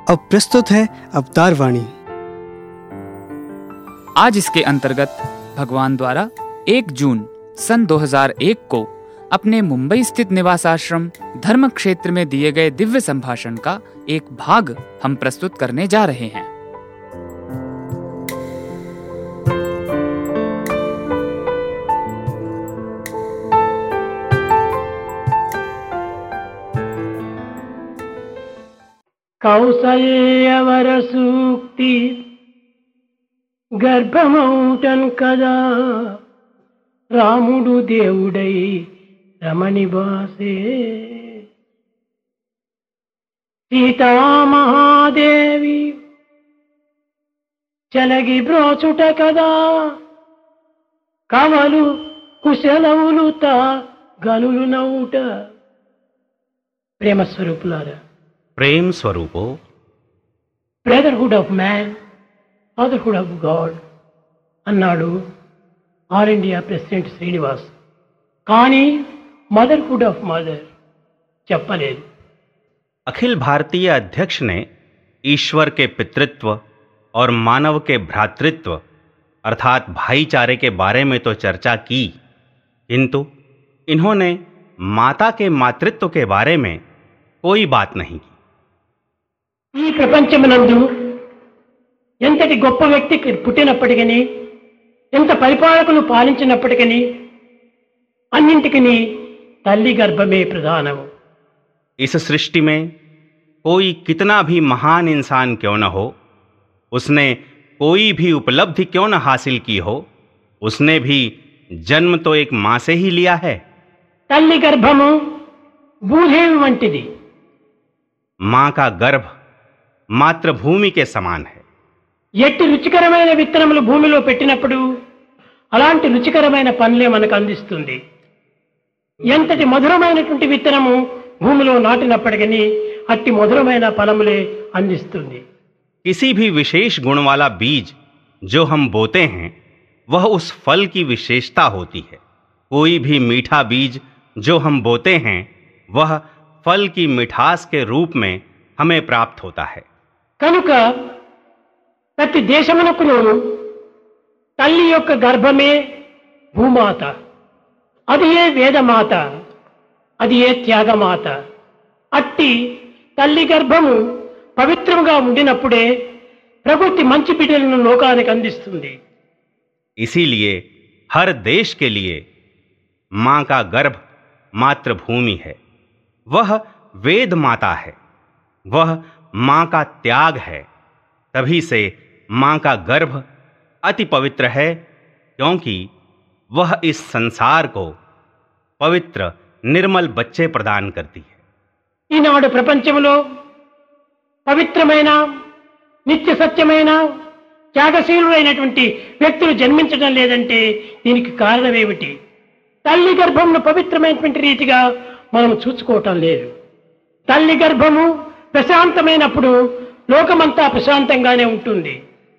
अब प्रस्तुत है अवतार वाणी। आज इसके अंतर्गत भगवान द्वारा 1 जून सन 2001 को अपने मुंबई स्थित निवास आश्रम धर्म क्षेत्र में दिए गए दिव्य संभाषण का एक भाग हम प्रस्तुत करने जा रहे हैं। కౌసల్యవర సూక్తి గర్భమౌటన్ కదా రాముడు దేవుడై రమణి బాసే సీతామహాదేవి చలగి బ్రోచుట కదా కవలు కుశలవులుత గనులు నవ్వుట। ప్రేమ స్వరూపులారా, प्रेम स्वरूपो, brotherhood of man, fatherhood of God అన్నాడు ఆల్ ఇండియా ప్రెసిడెంట్ శ్రీనివాస్. కానీ మదర్హుడ్ ఆఫ్ మదర్ చెప్పలేదు. अखिल भारतीय अध्यक्ष ने ईश्वर के पितृत्व और मानव के भ्रातृत्व अर्थात भाईचारे के बारे में तो चर्चा की, किंतु इन्होंने माता के मातृत्व के बारे में कोई बात नहीं की। ఈ ప్రపంచమునందు ఎంతటి గొప్ప వ్యక్తి పుట్టినప్పటికీ, ఎంత పరిపాలకులు పాలించినప్పటికీ అన్నింటికి తల్లి గర్భమే ప్రధానము. इस सृष्टि में कोई कितना भी महान इंसान क्यों न हो, उसने कोई भी उपलब्धि क्यों न हासिल की हो, उसने भी जन्म तो एक मां से ही लिया है। తల్లి గర్భము భూదేవి వంటిది. मां का गर्भ मातृभूमि के समान है। ఎట్టి రుచికరమైన విత్తనములు భూమిలో పెట్టినప్పుడు అలాంటి రుచికరమైన పనులే మనకు అందిస్తుంది. ఎంతటి మధురమైనటువంటి విత్తనము భూమిలో నాటినప్పటికీ అట్టి మధురమైన ఫలములే అందిస్తుంది. किसी भी विशेष गुण वाला बीज जो हम बोते हैं वह उस फल की विशेषता होती है। कोई भी मीठा बीज जो हम बोते हैं वह फल की मिठास के रूप में हमें प्राप्त होता है। కనుక ప్రతి దేశమునకును తల్లి యొక్క గర్భమే భూమాత, అది ఏ వేదమాత, అది ఏ త్యాగమాత. అట్టి తల్లి గర్భము పవిత్రంగా ఉండినప్పుడే ప్రకృతి మంచి బిడ్డలను లోకానికి అందిస్తుంది. इसीलिए हर देश के लिए मां का गर्भ मातृभूमि है, वह वेद माता है, वह मां का त्याग है। तभी से मां का गर्भ अति पवित्र है, क्योंकि वह इस संसार को पवित्र निर्मल बच्चे प्रदान करती है। ఈనాడు ప్రపంచంలో పవిత్రమైన నిత్య సత్యమైన త్యాగశీలురైనటువంటి వ్యక్తులు జన్మించడం లేదంటే దీనికి కారణం ఏమిటి? తల్లి గర్భంను పవిత్రమైనటువంటి రీతిగా మనం చూసుకోవటం లేదు. తల్లి గర్భము ప్రశాంతమైనప్పుడు లోకమంతా ప్రశాంతంగానే ఉంటుంది.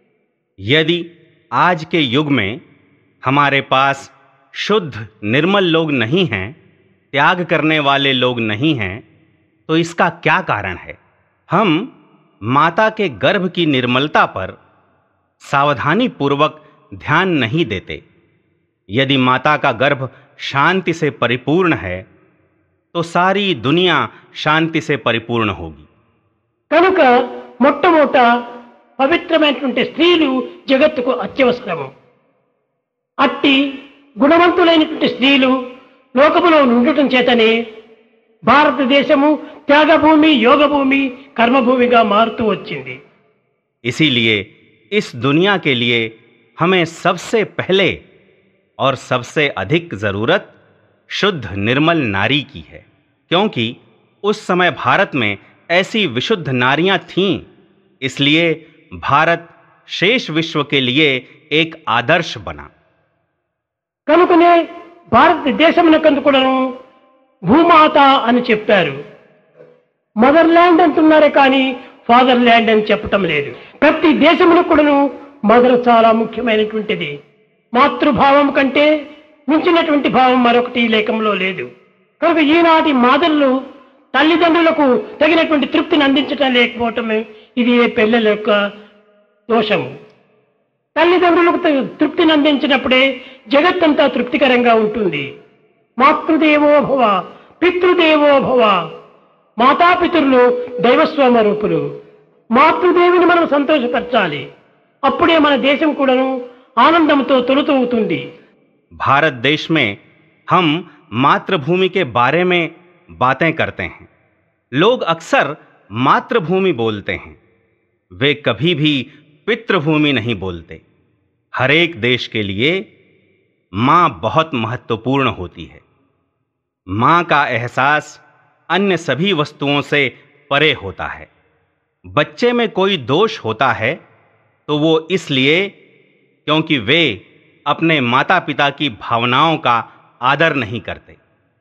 यदि आज के युग में हमारे पास शुद्ध निर्मल लोग नहीं हैं, त्याग करने वाले लोग नहीं हैं, तो इसका क्या कारण है? हम माता के गर्भ की निर्मलता पर सावधानी पूर्वक ध्यान नहीं देते। यदि माता का गर्भ शांति से परिपूर्ण है तो सारी दुनिया शांति से परिपूर्ण होगी। కనుక మొట్టమొదట పవిత్రమైనటువంటి స్త్రీలు జగత్తుకు అత్యవసరము. అట్టి గుణవంతులైనటువంటి స్త్రీలు లోకములో ఉండటం చేతనే భారతదేశము త్యాగభూమి, యోగభూమి, కర్మభూమిగా మారుతూ వచ్చింది. इसीलिए इस दुनिया के लिए हमें सबसे पहले और सबसे अधिक जरूरत शुद्ध निर्मल नारी की है, क्योंकि उस समय भारत में ऐसी विशुद्ध नारियां थीं। इसलिए भारत शेष विश्व के लिए एक आदर्श बना। కనుకనే భారతదేశమునకందు కూడాను భూమాత అని చెప్పారు. మదర్ ల్యాండ్ అంటున్నారే కానీ ఫాదర్ ల్యాండ్ అని చెప్పటం లేదు. ప్రతి దేశములో కూడాను మదర్ చాలా ముఖ్యమైనటువంటిది. మాతృభావం కంటే మించినటువంటి భావం మరొకటి లేఖంలో లేదు. కనుక ఈనాటి మాదర్లు తల్లిదండ్రులకు తగినటువంటి తృప్తిని అందించడం లేకపోవటమే ఇది పిల్లల యొక్క దోషము. తల్లిదండ్రులకు తృప్తిని అందించినప్పుడే జగత్తంతా తృప్తికరంగా ఉంటుంది. మాతృదేవో భవ, పితృదేవో భవ. మాతాపితరులు దైవస్వరూపులు. మాతృదేవిని మనం సంతోషపరచాలి. అప్పుడే మన దేశం కూడాను ఆనందంతో తొలుతూగుతుంది. भारत देश में हम मातृभूमि के बारे में बातें करते हैं. लोग अक्सर मातृभूमि बोलते हैं, वे कभी भी पितृभूमि नहीं बोलते. हर एक देश के लिए माँ बहुत महत्वपूर्ण होती है. माँ का एहसास अन्य सभी वस्तुओं से परे होता है. बच्चे में कोई दोष होता है तो वो इसलिए क्योंकि वे अपने माता पिता की भावनाओं का आदर नहीं करते.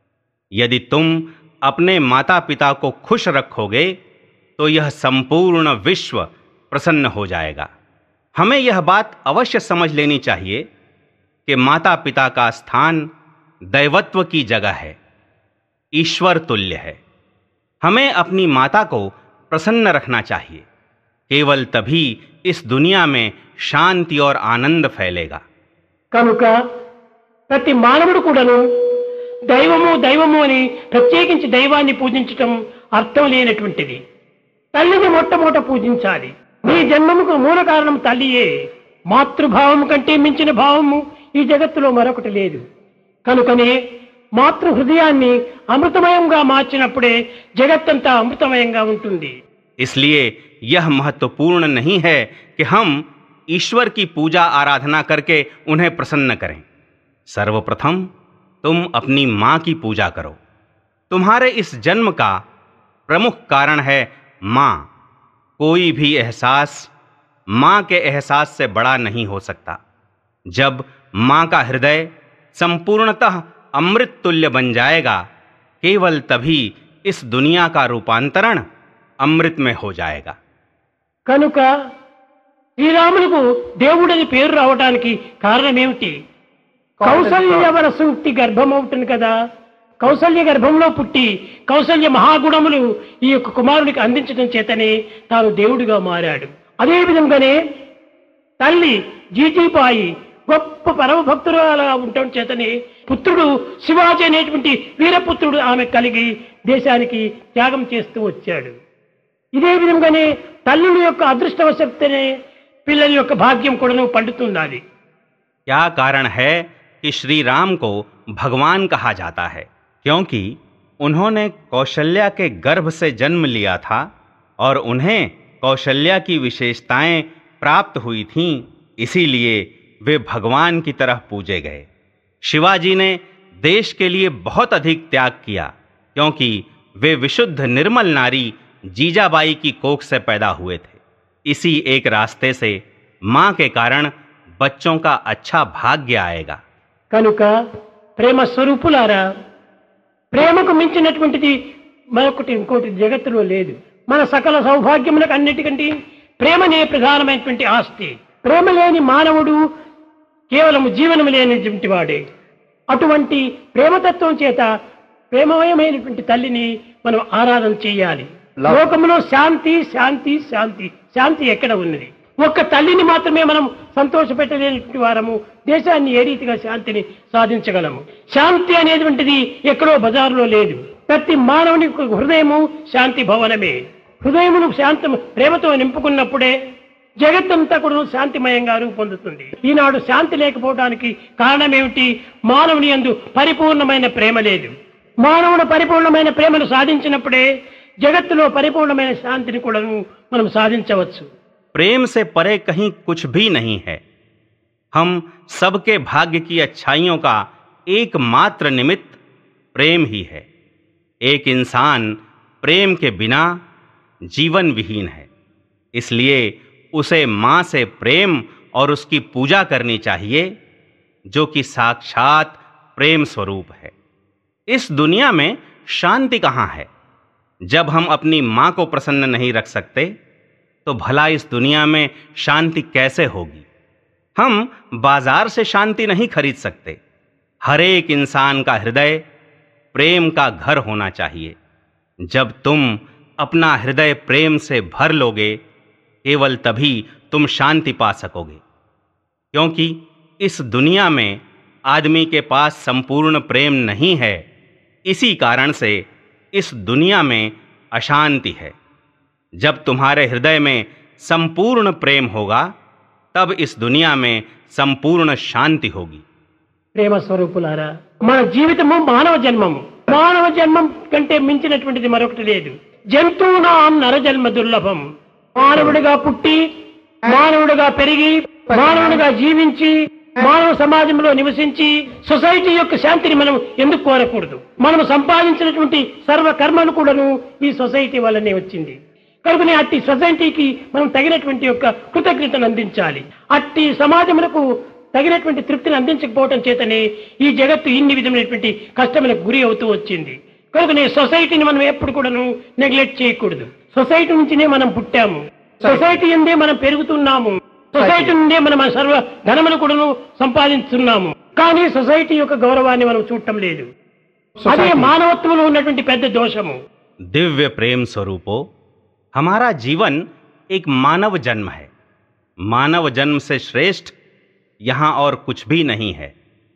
यदि तुम अपने माता पिता को खुश रखोगे तो यह संपूर्ण विश्व प्रसन्न हो जाएगा. हमें यह बात अवश्य समझ लेनी चाहिए कि माता पिता का स्थान दैवत्व की जगह है, ईश्वर तुल्य है. हमें अपनी माता को प्रसन्न रखना चाहिए. केवल तभी इस दुनिया में शांति और आनंद फैलेगा. కనుక ప్రతి మానవుడు కూడాను దైవము దైవము అని ప్రత్యేకించి దైవాన్ని పూజించటం అర్థం లేనటువంటిది. తల్లిని మొట్టమొదట పూజించాలి. నీ జన్మముకు మూల కారణం తల్లియే. మాతృభావము కంటే మించిన భావము ఈ జగత్తులో మరొకటి లేదు. కనుకనే మాతృ హృదయాన్ని అమృతమయంగా మార్చినప్పుడే జగత్తంతా అమృతమయంగా ఉంటుంది. इसलिए यह महत्वपूर्ण नहीं है कि हम ईश्वर की पूजा आराधना करके उन्हें प्रसन्न करें. सर्वप्रथम तुम अपनी माँ की पूजा करो. तुम्हारे इस जन्म का प्रमुख कारण है माँ. कोई भी एहसास माँ के एहसास से बड़ा नहीं हो सकता. जब माँ का हृदय संपूर्णतः अमृत तुल्य बन जाएगा, केवल तभी इस दुनिया का रूपांतरण अमृत में हो जाएगा. కనుక శ్రీరాములకు దేవుడని పేరు రావడానికి కారణం ఏమిటి? కౌసల్యవర సూక్తి గర్భం అవుతుంది కదా. కౌసల్య గర్భంలో పుట్టి కౌసల్య మహాగుణములు ఈ యొక్క కుమారుడికి అందించడం చేతనే తాను దేవుడిగా మారాడు. అదే విధంగానే తల్లి జీజీబాయి గొప్ప పరమ భక్తురాలుగా ఉండటం చేతనే పుత్రుడు శివాజీ అనేటువంటి వీరపుత్రుడు ఆమె కలిగి దేశానికి త్యాగం చేస్తూ వచ్చాడు. ఇదే విధంగానే తల్లుల యొక్క అదృష్టవశక్తినే పిల్లల యొక్క భాగ్యం కూడా పండుతున్నది. क्या कारण है कि श्री राम को भगवान कहा जाता है? क्योंकि उन्होंने कौशल्या के गर्भ से जन्म लिया था और उन्हें कौशल्या की विशेषताएं प्राप्त हुई थीं. इसीलिए वे भगवान की तरह पूजे गए. शिवाजी ने देश के लिए बहुत अधिक त्याग किया क्योंकि वे विशुद्ध निर्मल नारी जीजाबाई की कोख से पैदा हुए थे. इसी एक रास्ते से माँ के कारण बच्चों का अच्छा भाग्य आएगा. కనుక ప్రేమ స్వరూపులారా, ప్రేమకు మించినటువంటిది మరొకటి ఇంకోటి జగత్తులో లేదు. మన సకల సౌభాగ్యములకు అన్నిటికంటే ప్రేమనే ప్రధానమైనటువంటి ఆస్తి. ప్రేమ లేని మానవుడు కేవలం జీవనం లేనిటువంటి వాడే. అటువంటి ప్రేమతత్వం చేత ప్రేమమయమైనటువంటి తల్లిని మనం ఆరాధన చేయాలి. లోకంలో శాంతి శాంతి శాంతి శాంతి ఎక్కడ ఉన్నది? ఒక్క తల్లిని మాత్రమే మనం సంతోషపెట్టలేనటువంటి వారము దేశాన్ని ఏ రీతిగా శాంతిని సాధించగలము? శాంతి అనేటువంటిది ఎక్కడో బజారులో లేదు. ప్రతి మానవుని హృదయము శాంతి భవనమే. హృదయమును శాంతి ప్రేమతో నింపుకున్నప్పుడే జగత్తంతా కూడా శాంతిమయంగా రూపొందుతుంది. ఈనాడు శాంతి లేకపోవడానికి కారణం ఏమిటి? మానవుని యందు పరిపూర్ణమైన ప్రేమ లేదు. మానవుడు పరిపూర్ణమైన ప్రేమను సాధించినప్పుడే జగత్తులో పరిపూర్ణమైన శాంతిని కూడా మనం సాధించవచ్చు. प्रेम से परे कहीं कुछ भी नहीं है. हम सबके भाग्य की अच्छाइयों का एकमात्र निमित्त प्रेम ही है. एक इंसान प्रेम के बिना जीवन विहीन है. इसलिए उसे माँ से प्रेम और उसकी पूजा करनी चाहिए, जो कि साक्षात प्रेम स्वरूप है. इस दुनिया में शांति कहाँ है? जब हम अपनी माँ को प्रसन्न नहीं रख सकते तो भला इस दुनिया में शांति कैसे होगी? हम बाजार से शांति नहीं खरीद सकते. हर एक इंसान का हृदय प्रेम का घर होना चाहिए. जब तुम अपना हृदय प्रेम से भर लोगे केवल तभी तुम शांति पा सकोगे, क्योंकि इस दुनिया में आदमी के पास संपूर्ण प्रेम नहीं है। इसी कारण से इस दुनिया में अशांति है। जब तुम्हारे हृदय में संपूर्ण प्रेम होगा, तब इस दुनिया में संपूर्ण शांति होगी। ప్రేమ స్వరూపులారా, మన జీవితము మానవ జన్మము. మానవ జన్మం కంటే మించినటువంటిది మరొకటి లేదు. జంతువునాం నరజన్మ దుర్లభం. మానవుడిగా పుట్టి, మానవుడిగా పెరిగి, మానవుడిగా జీవించి, మానవ సమాజంలో నివసించి సొసైటీ యొక్క శాంతిని మనం ఎందుకు కోరకూడదు? మనం సంపాదించినటువంటి సర్వ కర్మను కూడాను ఈ సొసైటీ వల్లనే వచ్చింది. కనుకనే అట్టి సొసైటీకి మనం తగినటువంటి యొక్క కృతజ్ఞతను అందించాలి. అట్టి సమాజములకు తగినటువంటి తృప్తిని అందించకపోవటం చేతనే ఈ జగత్తు ఇన్ని విధమైనటువంటి కష్టములకు గురి అవుతూ వచ్చింది. కనుకనే సొసైటీని మనం ఎప్పుడు కూడాను నెగ్లెక్ట్ చేయకూడదు. సొసైటీ నుంచినే మనం పుట్టాము, సొసైటీ నుండే మనం పెరుగుతున్నాము, సొసైటీ నుండే మనం మన సర్వ ధనమును కూడాను సంపాదిస్తున్నాము. కానీ సొసైటీ యొక్క గౌరవాన్ని మనం చూడటం లేదు. అదే మానవత్వంలో ఉన్నటువంటి పెద్ద దోషము. दिव्य प्रेम स्वरूपो, हमारा जीवन एक मानव जन्म है। मानव जन्म से श्रेष्ठ यहाँ और कुछ भी नहीं है।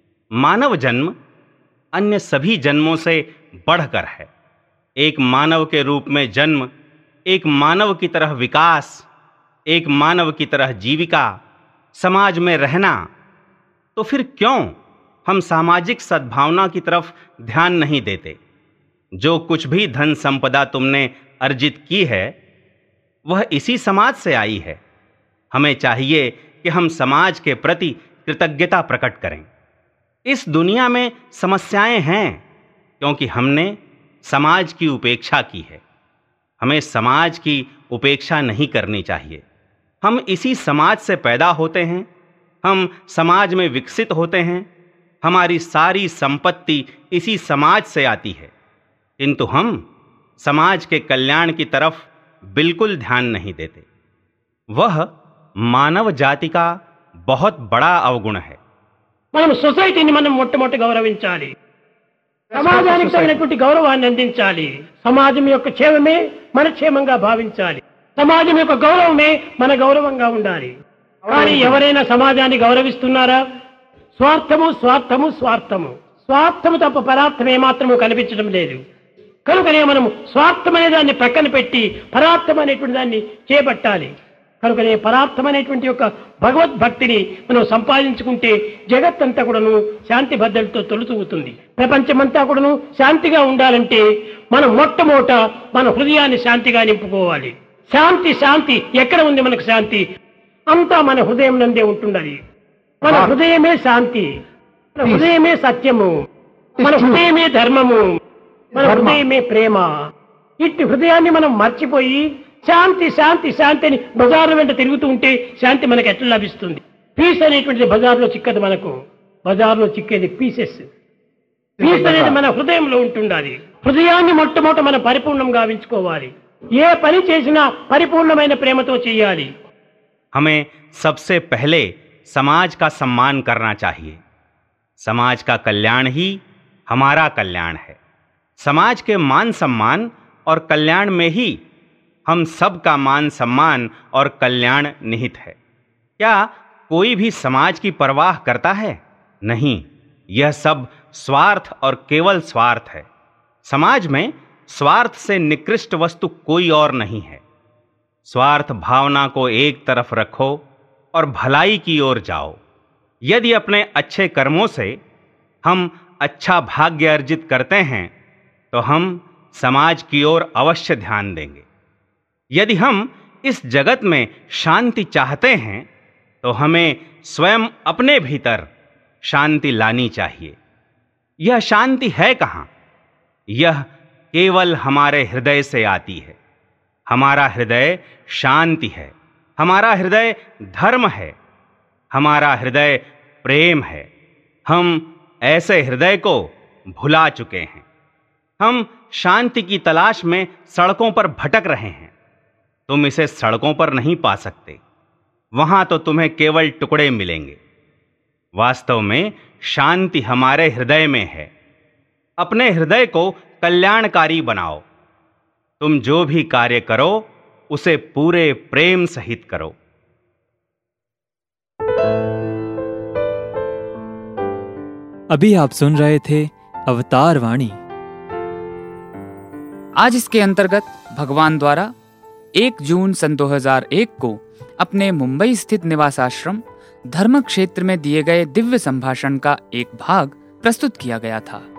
मानव जन्म अन्य सभी जन्मों से बढ़कर है। एक मानव के रूप में जन्म, एक मानव की तरह विकास, एक मानव की तरह जीविका, समाज में रहना, तो फिर क्यों हम सामाजिक सद्भावना की तरफ ध्यान नहीं देते? जो कुछ भी धन संपदा तुमने अर्जित की है, वह इसी समाज से आई है। हमें चाहिए कि हम समाज के प्रति कृतज्ञता प्रकट करें। इस दुनिया में समस्याएं हैं क्योंकि हमने समाज की उपेक्षा की है। हमें समाज की उपेक्षा नहीं करनी चाहिए। हम इसी समाज से पैदा होते हैं, हम समाज में विकसित होते हैं, हमारी सारी संपत्ति इसी समाज से आती है, किंतु हम समाज के कल्याण की तरफ बिल्कुल ध्यान नहीं देते। वह मानव जाति का बहुत बड़ा अवगुण है। మనం సొసైటీని మనం మొట్టమొదటి గౌరవించాలి. సమాజానికి తగినటువంటి గౌరవాన్ని అందించాలి. సమాజం యొక్క క్షేమమే మన క్షేమంగా భావించాలి. సమాజం యొక్క గౌరవమే మన గౌరవంగా ఉండాలి. కానీ ఎవరైనా సమాజాన్ని గౌరవిస్తున్నారా? స్వార్థము స్వార్థము స్వార్థము స్వార్థము తప్ప పరార్థం ఏమాత్రము కనిపించడం లేదు. కనుకనే మనం స్వార్థం అనే దాన్ని ప్రక్కన పెట్టి పరార్థం అనేటువంటి దాన్ని చేపట్టాలి. కనుకనే పరార్థం అనేటువంటి యొక్క భగవద్భక్తిని మనం సంపాదించుకుంటే జగత్తంతా కూడాను శాంతి భద్రతతో తొలుతూగుతుంది. ప్రపంచమంతా కూడాను శాంతిగా ఉండాలంటే మనం మొట్టమొదట మన హృదయాన్ని శాంతిగా నింపుకోవాలి. శాంతి శాంతి ఎక్కడ ఉంది? మనకు శాంతి అంతా మన హృదయం నందే ఉంటుండాలి. మన హృదయమే శాంతి, మన హృదయమే సత్యము, మన హృదయమే ధర్మము, మన హృదయమే ప్రేమ. ఇట్టి హృదయాన్ని మనం మర్చిపోయి శాంతి శాంతి శాంతి అని బజార్ల వెంట తిరుగుతూ ఉంటే శాంతి మనకు ఎట్లా లభిస్తుంది? పీస్ అనేటువంటిది బజార్లో చిక్కదు. మనకు బజార్లో చిక్కేది పీసెస్. పీస్ అనేది మన హృదయంలో ఉంటుండాలి. హృదయాన్ని మొట్టమొదట మనం పరిపూర్ణంగా గావించుకోవాలి. ఏ పని చేసినా పరిపూర్ణమైన ప్రేమతో చేయాలి. हमें सबसे पहले समाज का सम्मान करना चाहिए। समाज का कल्याण ही हमारा कल्याण है। समाज के मान सम्मान और कल्याण में ही हम सब का मान सम्मान और कल्याण निहित है। क्या कोई भी समाज की परवाह करता है? नहीं, यह सब स्वार्थ और केवल स्वार्थ है। समाज में स्वार्थ से निकृष्ट वस्तु कोई और नहीं है। स्वार्थ भावना को एक तरफ रखो और भलाई की ओर जाओ। यदि अपने अच्छे कर्मों से हम अच्छा भाग्य अर्जित करते हैं तो हम समाज की ओर अवश्य ध्यान देंगे। यदि हम इस जगत में शांति चाहते हैं तो हमें स्वयं अपने भीतर शांति लानी चाहिए। यह शांति है कहाँ? यह केवल हमारे हृदय से आती है। हमारा हृदय शांति है, हमारा हृदय धर्म है, हमारा हृदय प्रेम है। हम ऐसे हृदय को भुला चुके हैं। हम शांति की तलाश में सड़कों पर भटक रहे हैं। तुम इसे सड़कों पर नहीं पा सकते, वहां तो तुम्हें केवल टुकड़े मिलेंगे। वास्तव में शांति हमारे हृदय में है। अपने हृदय को कल्याणकारी बनाओ। तुम जो भी कार्य करो उसे पूरे प्रेम सहित करो। अभी आप सुन रहे थे अवतार वाणी। आज इसके अंतर्गत भगवान द्वारा 1 जून सन 2001 को अपने मुंबई स्थित निवास आश्रम धर्म क्षेत्र में दिए गए दिव्य संभाषण का एक भाग प्रस्तुत किया गया था।